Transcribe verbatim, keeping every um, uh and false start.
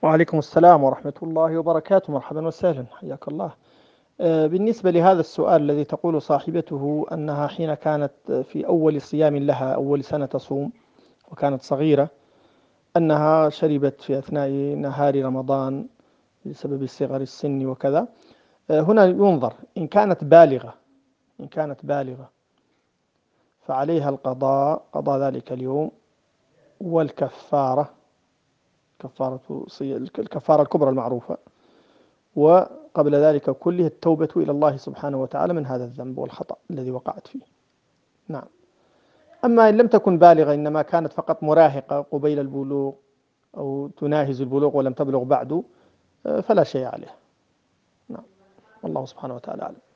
وعليكم السلام ورحمة الله وبركاته. مرحبا وسهلا، حياك الله. آه، بالنسبة لهذا السؤال الذي تقول صاحبته أنها حين كانت في أول صيام لها، أول سنة تصوم وكانت صغيرة، أنها شربت في أثناء نهار رمضان بسبب صغر السن وكذا. آه، هنا ينظر إن كانت بالغة، إن كانت بالغة فعليها القضاء، قضاء ذلك اليوم، والكفارة، كفارة صي- الكفارة الكبرى المعروفة، وقبل ذلك كله التوبة إلى الله سبحانه وتعالى من هذا الذنب والخطأ الذي وقعت فيه. نعم. أما إن لم تكن بالغة، إنما كانت فقط مراهقة قبيل البلوغ أو تناهز البلوغ ولم تبلغ بعد، فلا شيء عليه. نعم. والله سبحانه وتعالى أعلم.